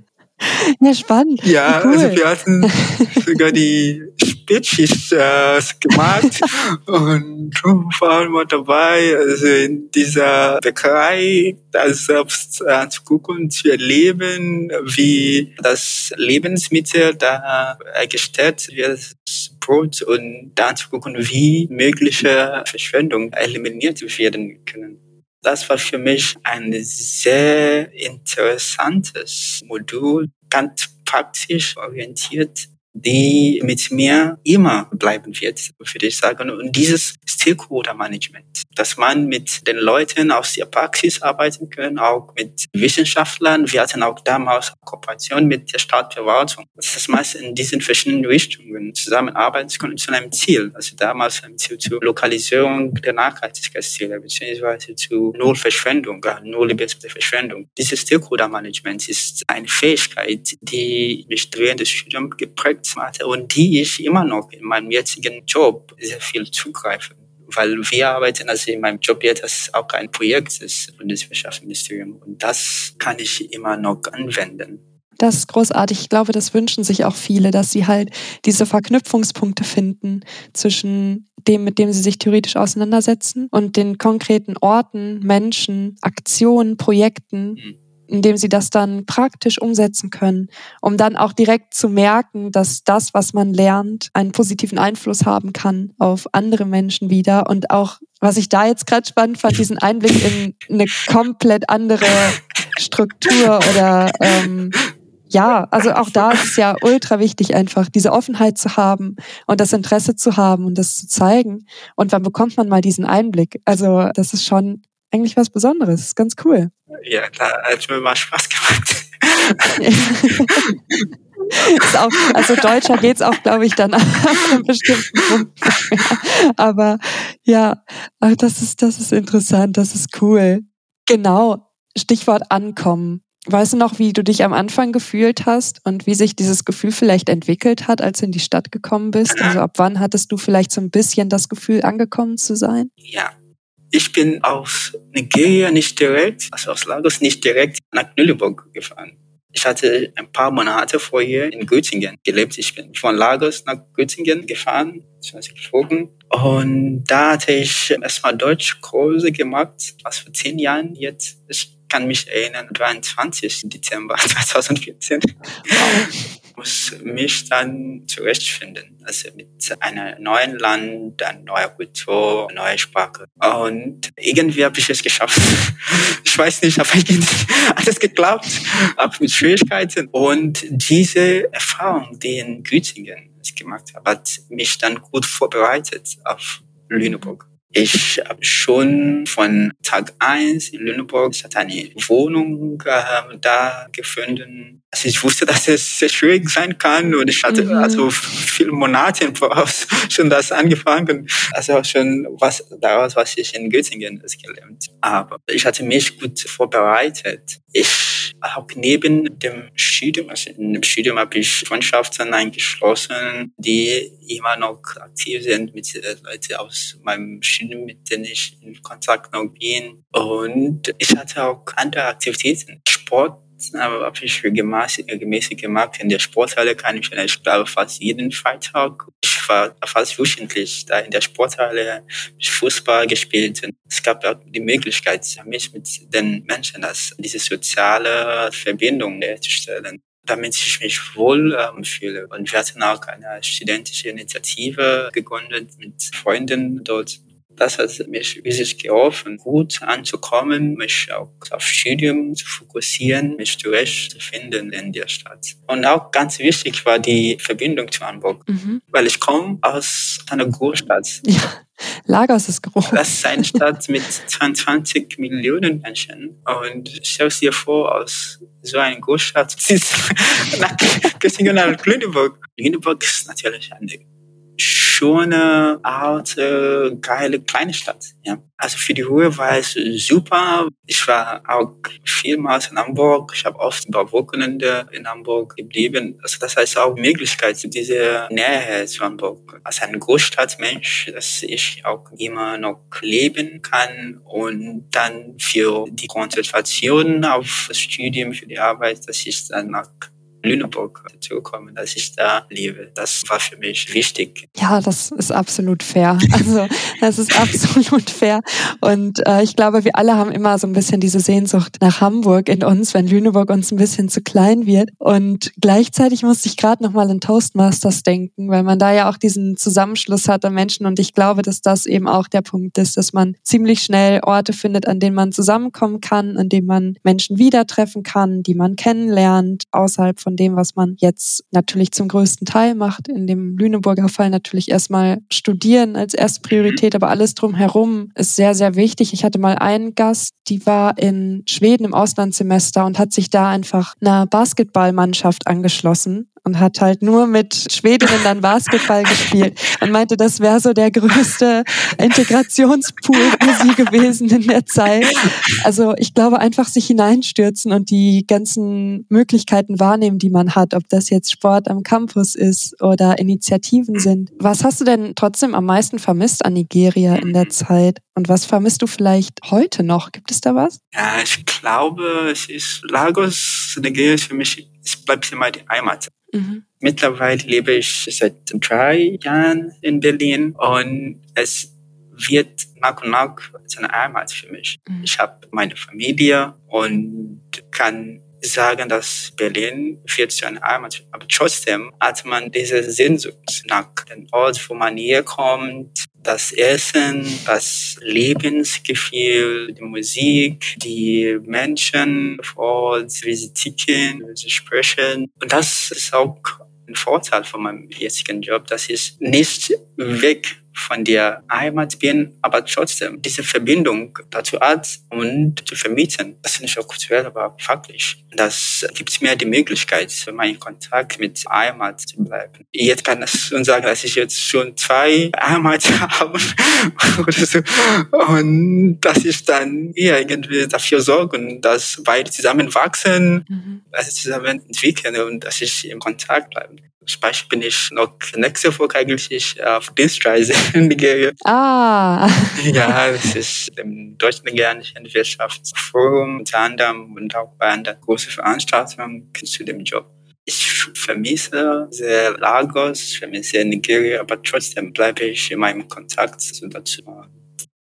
ja, spannend. Ja, cool. Also wir hatten sogar die Spätschicht äh, gemacht und waren wir dabei, also in dieser Bäckerei das selbst äh, zu gucken, zu erleben, wie das Lebensmittel da hergestellt wird, das Brot, und dann zu gucken, wie mögliche Verschwendung eliminiert werden können. Das war für mich ein sehr interessantes Modul, ganz praktisch orientiert, die mit mir immer bleiben wird, würde ich sagen. Und dieses Stakeholder-Management, dass man mit den Leuten aus der Praxis arbeiten kann, auch mit Wissenschaftlern. Wir hatten auch damals Kooperation mit der Stadtverwaltung. Das heißt, in diesen verschiedenen Richtungen zusammenarbeiten können zu einem Ziel. Also damals ein Ziel zur Lokalisierung der Nachhaltigkeitsziele, beziehungsweise zu Null Verschwendung, Null Lebensmittelverschwendung. Dieses Stakeholder-Management ist eine Fähigkeit, die mich während des Studiums geprägt hatte und die ich immer noch in meinem jetzigen Job sehr viel zugreife. Weil wir arbeiten, also in meinem Job jetzt, das ist auch ein Projekt des Bundeswirtschaftsministeriums und das kann ich immer noch anwenden. Das ist großartig. Ich glaube, das wünschen sich auch viele, dass sie halt diese Verknüpfungspunkte finden zwischen dem, mit dem sie sich theoretisch auseinandersetzen und den konkreten Orten, Menschen, Aktionen, Projekten, mhm. in dem sie das dann praktisch umsetzen können, um dann auch direkt zu merken, dass das, was man lernt, einen positiven Einfluss haben kann auf andere Menschen wieder. Und auch, was ich da jetzt gerade spannend fand, diesen Einblick in eine komplett andere Struktur oder ähm, ja, also auch da ist es ja ultra wichtig, einfach diese Offenheit zu haben und das Interesse zu haben und das zu zeigen. Und wann bekommt man mal diesen Einblick? Also das ist schon eigentlich was Besonderes. Ist ganz cool. Ja, klar, hat mir mal Spaß gemacht. Ist auch, also deutscher geht's auch, glaube ich, dann an einem bestimmten Punkt nicht mehr. Aber ja, das ist, das ist interessant, das ist cool. Genau, Stichwort Ankommen. Weißt du noch, wie du dich am Anfang gefühlt hast und wie sich dieses Gefühl vielleicht entwickelt hat, als du in die Stadt gekommen bist? Also ab wann hattest du vielleicht so ein bisschen das Gefühl, angekommen zu sein? Ja. Ich bin aus Nigeria nicht direkt, also aus Lagos nicht direkt nach Lüneburg gefahren. Ich hatte ein paar Monate vorher in Göttingen gelebt. Ich bin von Lagos nach Göttingen gefahren, also geflogen. Und da hatte ich erstmal Deutschkurse gemacht, was vor zehn Jahren jetzt ist kann mich erinnern, dreiundzwanzigsten Dezember zweitausendvierzehn. Wow. Muss mich dann zurechtfinden. Also mit einem neuen Land, einer neuen Kultur, einer neuen Sprache. Und irgendwie habe ich es geschafft. Ich weiß nicht, aber irgendwie hat es geklappt, auch mit Schwierigkeiten. Und diese Erfahrung, die in Göttingen ich gemacht habe, hat mich dann gut vorbereitet auf Lüneburg. Ich habe schon von Tag eins in Lüneburg, ich hatte eine Wohnung äh, da gefunden. Also ich wusste, dass es sehr schwierig sein kann und ich hatte mhm. also viele Monate im Voraus schon das angefangen. Also schon was daraus, was ich in Göttingen gelernt habe. Ich hatte mich gut vorbereitet. Ich habe neben dem Studium, also in dem Studium habe ich Freundschaften eingeschlossen, die immer noch aktiv sind mit Leuten aus meinem Studium, mit denen ich in Kontakt noch bin. Und ich hatte auch andere Aktivitäten. Sport habe ich regelmäßig gemacht. In der Sporthalle kann ich, ich glaube, fast jeden Freitag. Ich war fast wöchentlich da in der Sporthalle, ich Fußball gespielt. Und es gab auch die Möglichkeit, mich mit den Menschen, das, diese soziale Verbindung herzustellen, damit ich mich wohl ähm, fühle. Und wir hatten auch eine studentische Initiative gegründet mit Freunden dort. Das hat mich wirklich geholfen, gut anzukommen, mich auch auf Studium zu fokussieren, mich zurechtzufinden in der Stadt. Und auch ganz wichtig war die Verbindung zu Hamburg, mhm. weil ich komme aus einer Großstadt. Ja, Lagos ist groß. Das ist eine Stadt mit zweiundzwanzig Millionen Menschen. Und stell dir vor, aus so einer Großstadt nach Göttingen nach Lüneburg. Lüneburg ist natürlich eine schöne, alte, geile kleine Stadt. Ja. Also für die Ruhe war es super. Ich war auch vielmals in Hamburg. Ich habe oft über Wochenende in Hamburg geblieben. Also das heißt auch Möglichkeit zu dieser Nähe zu Hamburg. Als ein Großstadtmensch, dass ich auch immer noch leben kann und dann für die Konzentration auf das Studium, für die Arbeit, dass ich dann nach Lüneburg dazugekommen, dass ich da lebe. Das war für mich wichtig. Ja, das ist absolut fair. Also das ist absolut fair. Und äh, ich glaube, wir alle haben immer so ein bisschen diese Sehnsucht nach Hamburg in uns, wenn Lüneburg uns ein bisschen zu klein wird. Und gleichzeitig musste ich gerade noch mal an Toastmasters denken, weil man da ja auch diesen Zusammenschluss hat an Menschen. Und ich glaube, dass das eben auch der Punkt ist, dass man ziemlich schnell Orte findet, an denen man zusammenkommen kann, an denen man Menschen wieder treffen kann, die man kennenlernt, außerhalb von dem, was man jetzt natürlich zum größten Teil macht. In dem Lüneburger Fall natürlich erstmal studieren als erste Priorität, aber alles drumherum ist sehr, sehr wichtig. Ich hatte mal einen Gast, die war in Schweden im Auslandssemester und hat sich da einfach einer Basketballmannschaft angeschlossen und hat halt nur mit Schwedinnen dann Basketball gespielt und meinte, das wäre so der größte Integrationspool für sie gewesen in der Zeit. Also ich glaube, einfach sich hineinstürzen und die ganzen Möglichkeiten wahrnehmen, die man hat, ob das jetzt Sport am Campus ist oder Initiativen sind. Was hast du denn trotzdem am meisten vermisst an Nigeria in der Zeit? Und was vermisst du vielleicht heute noch? Gibt es da was? Ja, ich glaube, es ist Lagos, Nigeria ist für mich, es bleibt immer die Heimat. Mhm. Mittlerweile lebe ich seit drei Jahren in Berlin und es wird nach und nach zu einer Heimat für mich. Mhm. Ich habe meine Familie und kann sagen, dass Berlin wird zu einer Heimat. Aber trotzdem hat man diese Sehnsucht nach dem Ort, wo man herkommt. Das Essen, das Lebensgefühl, die Musik, die Menschen vor Ort, wie sie ticken, wie sie sprechen. Und das ist auch ein Vorteil von meinem jetzigen Job, dass ich nicht weg von der Heimat bin, aber trotzdem diese Verbindung dazu hat und zu vermieten. Das ist nicht nur kulturell, aber auch fachlich. Das gibt mir die Möglichkeit, für meinen Kontakt mit der Heimat zu bleiben. Jetzt kann ich schon sagen, dass ich jetzt schon zwei Heimat habe oder so. Und dass ich dann ja, irgendwie dafür sorgen, dass beide zusammen wachsen, mhm. dass sie zusammen entwickeln und dass ich im Kontakt bleibe. Zum Beispiel bin ich noch nächste Woche eigentlich auf Dienstreise in Nigeria. Ah. Ja, das ist im Deutsch-Nigerianischen Wirtschaftsforum unter anderem und auch bei einer großen Veranstaltung zu dem Job. Ich vermisse sehr Lagos, ich vermisse Nigeria, aber trotzdem bleibe ich in meinem Kontakt dazu.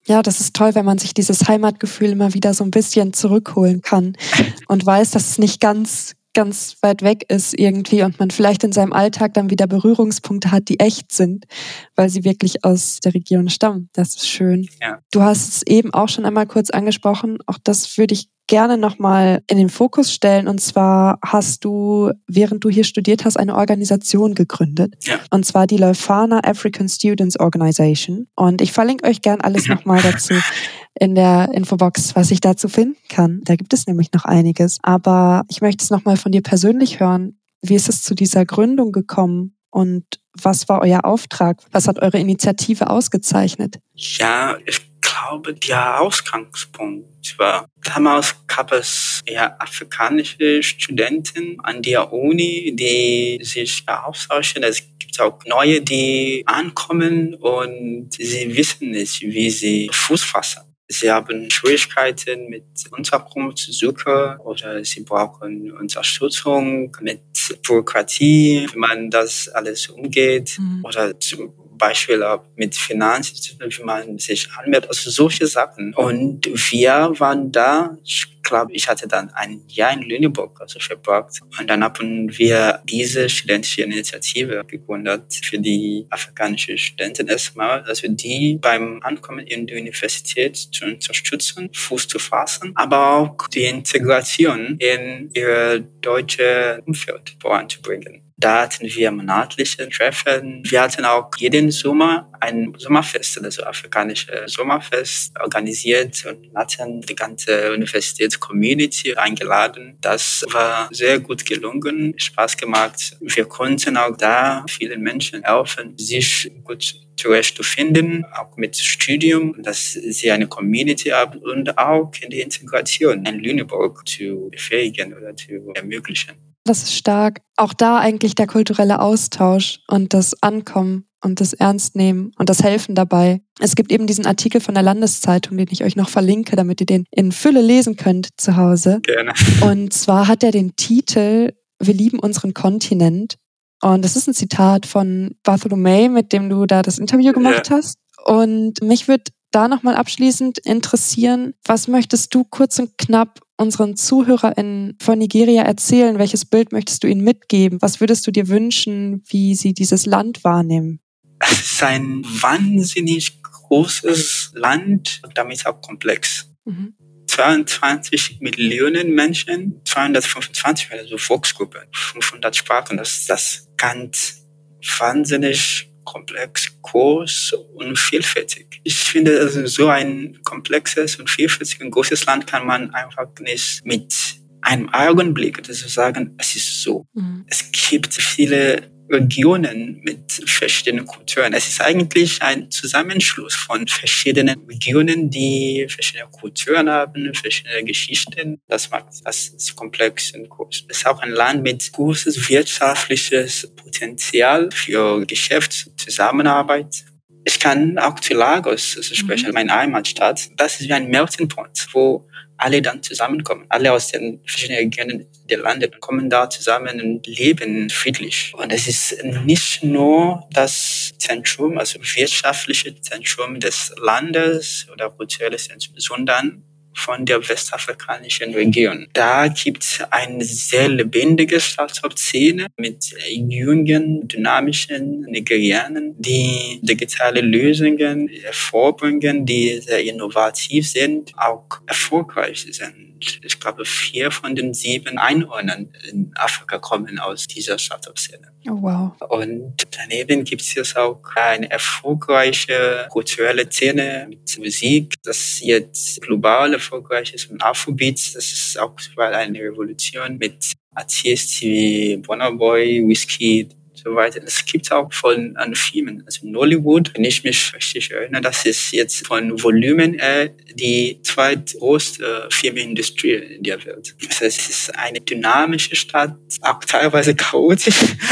Ja, das ist toll, wenn man sich dieses Heimatgefühl immer wieder so ein bisschen zurückholen kann und weiß, dass es nicht ganz, ganz weit weg ist irgendwie und man vielleicht in seinem Alltag dann wieder Berührungspunkte hat, die echt sind, weil sie wirklich aus der Region stammen. Das ist schön. Ja. Du hast es eben auch schon einmal kurz angesprochen. Auch das würde ich gerne nochmal in den Fokus stellen. Und zwar hast du, während du hier studiert hast, eine Organisation gegründet. Ja. Und zwar die Leuphana African Students Organization. Und ich verlinke euch gern alles nochmal dazu in der Infobox, was ich dazu finden kann. Da gibt es nämlich noch einiges. Aber ich möchte es nochmal von dir persönlich hören. Wie ist es zu dieser Gründung gekommen? Und was war euer Auftrag? Was hat eure Initiative ausgezeichnet? Ja, ich glaube, der Ausgangspunkt war, damals gab es eher afrikanische Studenten an der Uni, die sich austauschen. Es gibt auch neue, die ankommen und sie wissen nicht, wie sie Fuß fassen. Sie haben Schwierigkeiten mit Unterkunftssuche oder sie brauchen Unterstützung mit Bürokratie, wie man das alles umgeht, mhm. oder zum Beispiel auch mit Finanzen, wie man sich anmeldet, also solche Sachen. Und wir waren da, ich glaube, ich hatte dann ein Jahr in Lüneburg also verbracht. Und dann haben wir diese studentische Initiative gegründet für die afrikanischen Studenten erstmal, also die beim Ankommen in die Universität zu unterstützen, Fuß zu fassen, aber auch die Integration in ihr deutsches Umfeld voranzubringen. Da hatten wir monatliche Treffen. Wir hatten auch jeden Sommer ein Sommerfest, also afrikanisches Sommerfest organisiert und hatten die ganze Universitäts-Community eingeladen. Das war sehr gut gelungen, Spaß gemacht. Wir konnten auch da vielen Menschen helfen, sich gut zurechtzufinden, auch mit Studium, dass sie eine Community haben und auch in die Integration in Lüneburg zu befähigen oder zu ermöglichen. Das ist stark. Auch da eigentlich der kulturelle Austausch und das Ankommen und das Ernstnehmen und das Helfen dabei. Es gibt eben diesen Artikel von der Landeszeitung, den ich euch noch verlinke, damit ihr den in Fülle lesen könnt zu Hause. Gerne. Und zwar hat er den Titel „Wir lieben unseren Kontinent". Und das ist ein Zitat von Bartholomew, mit dem du da das Interview gemacht ja. hast. Und mich würde da nochmal abschließend interessieren, was möchtest du kurz und knapp unseren ZuhörerInnen von Nigeria erzählen? Welches Bild möchtest du ihnen mitgeben? Was würdest du dir wünschen, wie sie dieses Land wahrnehmen? Es ist ein wahnsinnig großes Land und damit auch komplex. Mhm. zweiundzwanzig Millionen Menschen, zweihundertfünfundzwanzig, also Volksgruppen, fünfhundert Sprachen. Das ist das ganz wahnsinnig komplex, groß und vielfältig. Ich finde, also so ein komplexes und vielfältiges und großes Land kann man einfach nicht mit einem Augenblick also sagen, es ist so. Mhm. Es gibt viele Regionen mit verschiedenen Kulturen. Es ist eigentlich ein Zusammenschluss von verschiedenen Regionen, die verschiedene Kulturen haben, verschiedene Geschichten. Das macht das komplex und groß. Es ist auch ein Land mit großes wirtschaftliches Potenzial für Geschäftszusammenarbeit. Ich kann auch zu Lagos also sprechen, mhm. meine Heimatstadt. Das ist wie ein Melting Pot, wo alle dann zusammenkommen. Alle aus den verschiedenen Regionen der Lande kommen da zusammen und leben friedlich. Und es ist nicht nur das Zentrum, also wirtschaftliche Zentrum des Landes oder kulturelles Zentrum, sondern von der westafrikanischen Region. Da gibt es eine sehr lebendige Startup-Szene mit jungen, dynamischen Nigerianern, die digitale Lösungen hervorbringen, die sehr innovativ sind, auch erfolgreich sind. Ich glaube, vier von den sieben Einwohnern in Afrika kommen aus dieser Startup-Szene. Oh, wow. Und daneben gibt es jetzt auch eine erfolgreiche kulturelle Szene mit Musik, das jetzt global erfolgreich ist. Und Afrobeat, das ist auch eine Revolution mit Artisten wie Burna Boy, Wizkid, so weiter. Es gibt auch von an Filmen, also Nollywood, wenn ich mich richtig erinnere, das ist jetzt von Volumen her die zweitgrößte Filmindustrie in der Welt. Also es ist eine dynamische Stadt, auch teilweise chaotisch.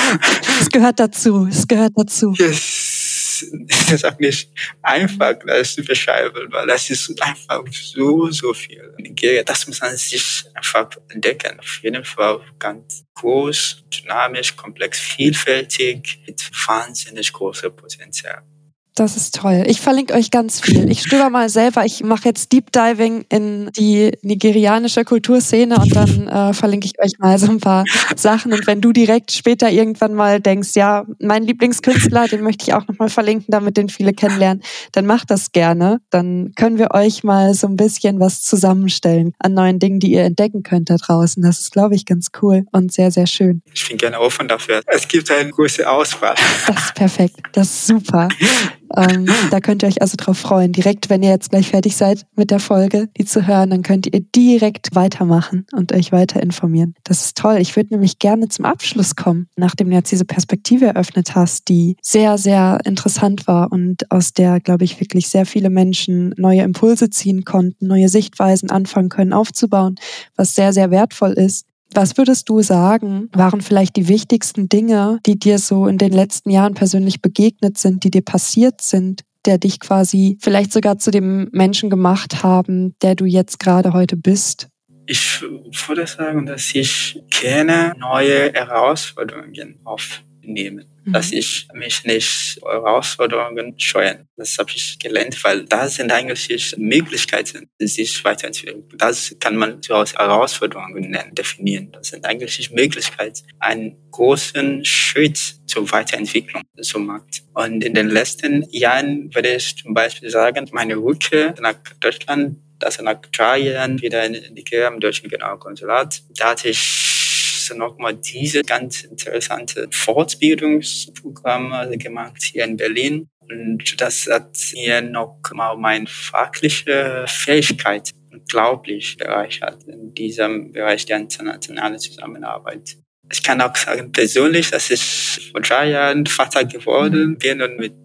Es gehört dazu, es gehört dazu. Yes. Das ist auch nicht einfach, das zu beschreiben, weil das ist einfach so, so viel. Nigeria, das muss man sich einfach entdecken. Auf jeden Fall ganz groß, dynamisch, komplex, vielfältig, mit wahnsinnig großem Potenzial. Das ist toll. Ich verlinke euch ganz viel. Ich stöber mal selber. Ich mache jetzt Deep Diving in die nigerianische Kulturszene und dann äh, verlinke ich euch mal so ein paar Sachen. Und wenn du direkt später irgendwann mal denkst, ja, mein Lieblingskünstler, den möchte ich auch nochmal verlinken, damit den viele kennenlernen, dann macht das gerne. Dann können wir euch mal so ein bisschen was zusammenstellen an neuen Dingen, die ihr entdecken könnt da draußen. Das ist, glaube ich, ganz cool und sehr, sehr schön. Ich bin gerne offen dafür. Es gibt eine große Auswahl. Das ist perfekt. Das ist super. Ähm, da könnt ihr euch also drauf freuen. Direkt, wenn ihr jetzt gleich fertig seid mit der Folge, die zu hören, dann könnt ihr direkt weitermachen und euch weiter informieren. Das ist toll. Ich würde nämlich gerne zum Abschluss kommen, nachdem du jetzt diese Perspektive eröffnet hast, die sehr, sehr interessant war und aus der, glaube ich, wirklich sehr viele Menschen neue Impulse ziehen konnten, neue Sichtweisen anfangen können aufzubauen, was sehr, sehr wertvoll ist. Was würdest du sagen, waren vielleicht die wichtigsten Dinge, die dir so in den letzten Jahren persönlich begegnet sind, die dir passiert sind, der dich quasi vielleicht sogar zu dem Menschen gemacht haben, der du jetzt gerade heute bist? Ich würde sagen, dass ich gerne neue Herausforderungen aufnehme. Mhm. Dass ich mich nicht Herausforderungen scheuen. Das habe ich gelernt, weil das sind eigentlich Möglichkeiten, sich weiterentwickeln. Das kann man so als Herausforderungen nennen, definieren. Das sind eigentlich Möglichkeiten, einen großen Schritt zur Weiterentwicklung zu machen. Und in den letzten Jahren würde ich zum Beispiel sagen, meine Rückkehr nach Deutschland, also nach drei Jahren wieder in Nigeria im deutschen Generalkonsulat, da hatte ich nochmal diese ganz interessante Fortbildungsprogramme gemacht hier in Berlin. Und das hat mir nochmal meine fachliche Fähigkeit unglaublich bereichert in diesem Bereich der internationalen Zusammenarbeit. Ich kann auch sagen, persönlich, dass ich vor drei Jahren Vater geworden bin und mit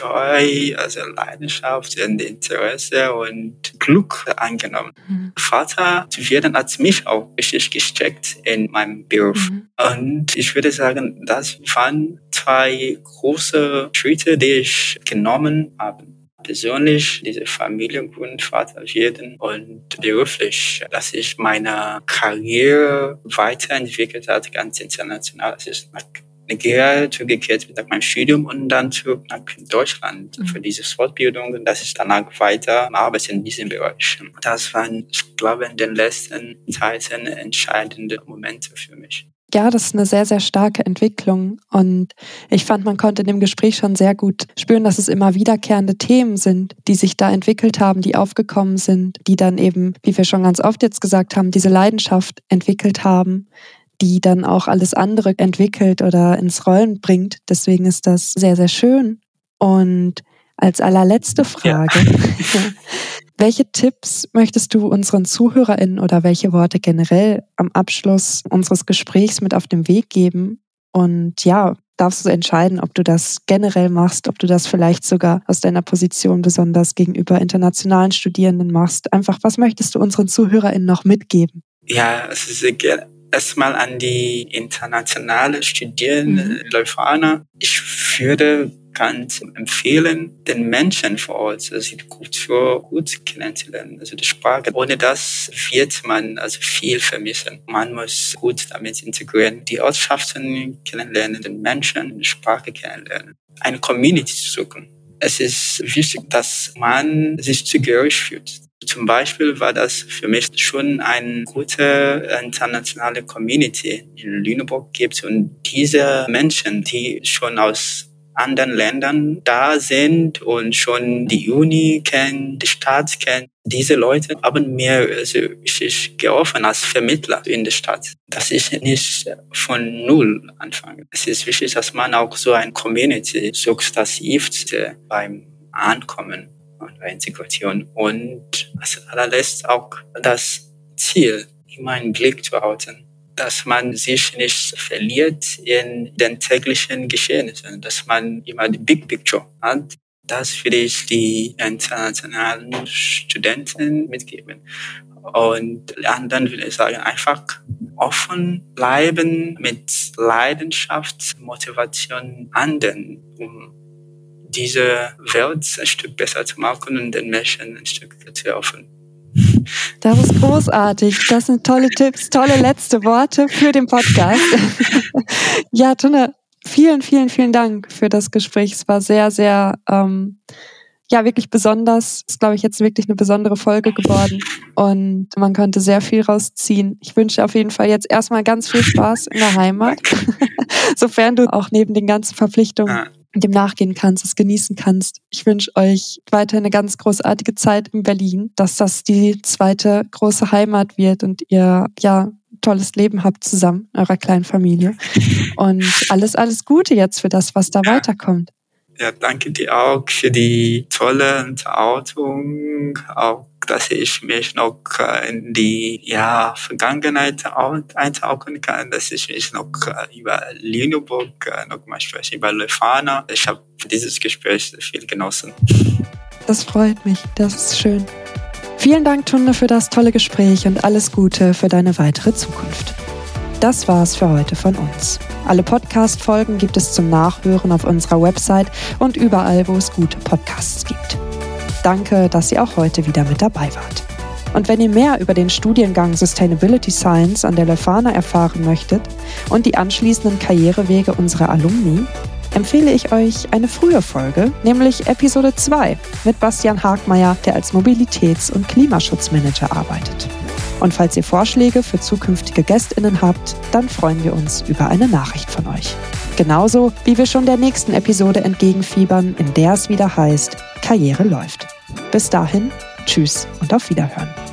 Joy, also Leidenschaft und Interesse und Glück angenommen. Mhm. Vater zu werden hat mich auch richtig gesteckt in meinem Beruf. Mhm. Und ich würde sagen, das waren zwei große Schritte, die ich genommen habe. Persönlich diese Familiengrund, Vater werden und beruflich, dass ich meine Karriere weiterentwickelt hat, ganz international. Das ist nach Nigeria zurückgekehrt nach meinem Studium und dann zurück nach Deutschland für diese Fortbildung, dass ich danach weiter arbeite in diesem Bereich. Das waren, ich glaube, in den letzten Zeiten entscheidende Momente für mich. Ja, das ist eine sehr, sehr starke Entwicklung und ich fand, man konnte in dem Gespräch schon sehr gut spüren, dass es immer wiederkehrende Themen sind, die sich da entwickelt haben, die aufgekommen sind, die dann eben, wie wir schon ganz oft jetzt gesagt haben, diese Leidenschaft entwickelt haben, die dann auch alles andere entwickelt oder ins Rollen bringt. Deswegen ist das sehr, sehr schön. Und als allerletzte Frage, ja. Welche Tipps möchtest du unseren ZuhörerInnen oder welche Worte generell am Abschluss unseres Gesprächs mit auf den Weg geben? Und ja, darfst du entscheiden, ob du das generell machst, ob du das vielleicht sogar aus deiner Position besonders gegenüber internationalen Studierenden machst. Einfach, was möchtest du unseren ZuhörerInnen noch mitgeben? Ja, es ist sehr gerne. Erstmal an die internationale Studierenden, mhm. Leuphana. Ich würde ganz empfehlen, den Menschen vor Ort, also die Kultur gut kennenzulernen, also die Sprache. Ohne das wird man also viel vermissen. Man muss gut damit integrieren, die Ortschaften kennenlernen, den Menschen, die Sprache kennenlernen, eine Community zu suchen. Es ist wichtig, dass man sich zugehörig fühlt. Zum Beispiel war das für mich schon eine gute internationale Community in Lüneburg gibt und diese Menschen, die schon aus anderen Ländern da sind und schon die Uni kennen, die Stadt kennen. Diese Leute haben mir also richtig geholfen als Vermittler in der Stadt, dass ich nicht von Null anfange. Es ist wichtig, dass man auch so eine Community sucht, das hilft beim Ankommen und bei Integration. Und als allerletzt auch das Ziel immer im Blick zu halten, dass man sich nicht verliert in den täglichen Geschehnissen, dass man immer die Big Picture hat. Das will ich die internationalen Studenten mitgeben. Und anderen will ich sagen, einfach offen bleiben, mit Leidenschaft, Motivation handeln, um diese Welt ein Stück besser zu machen und den Menschen ein Stück zu helfen. Das ist großartig. Das sind tolle Tipps, tolle letzte Worte für den Podcast. Ja, Tunne, vielen, vielen, vielen Dank für das Gespräch. Es war sehr, sehr, ähm, ja, wirklich besonders. Ist, glaube ich, jetzt wirklich eine besondere Folge geworden und man konnte sehr viel rausziehen. Ich wünsche auf jeden Fall jetzt erstmal ganz viel Spaß in der Heimat, sofern du auch neben den ganzen Verpflichtungen dem nachgehen kannst, es genießen kannst. Ich wünsche euch weiter eine ganz großartige Zeit in Berlin, dass das die zweite große Heimat wird und ihr, ja, tolles Leben habt zusammen, eurer kleinen Familie. Und alles, alles Gute jetzt für das, was da ja. weiterkommt. Ja, danke dir auch für die tolle Unterhaltung, auch dass ich mich noch in die ja, Vergangenheit eintauchen kann, dass ich mich noch über Lüneburg noch mal spreche, über Leuphana. Ich habe dieses Gespräch sehr viel genossen. Das freut mich, das ist schön. Vielen Dank, Tunde, für das tolle Gespräch und alles Gute für deine weitere Zukunft. Das war's für heute von uns. Alle Podcast-Folgen gibt es zum Nachhören auf unserer Website und überall, wo es gute Podcasts gibt. Danke, dass ihr auch heute wieder mit dabei wart. Und wenn ihr mehr über den Studiengang Sustainability Science an der Leuphana erfahren möchtet und die anschließenden Karrierewege unserer Alumni, empfehle ich euch eine frühe Folge, nämlich Episode zwei mit Bastian Hagmeier, der als Mobilitäts- und Klimaschutzmanager arbeitet. Und falls ihr Vorschläge für zukünftige GästInnen habt, dann freuen wir uns über eine Nachricht von euch. Genauso wie wir schon der nächsten Episode entgegenfiebern, in der es wieder heißt, Karriere läuft. Bis dahin, tschüss und auf Wiederhören.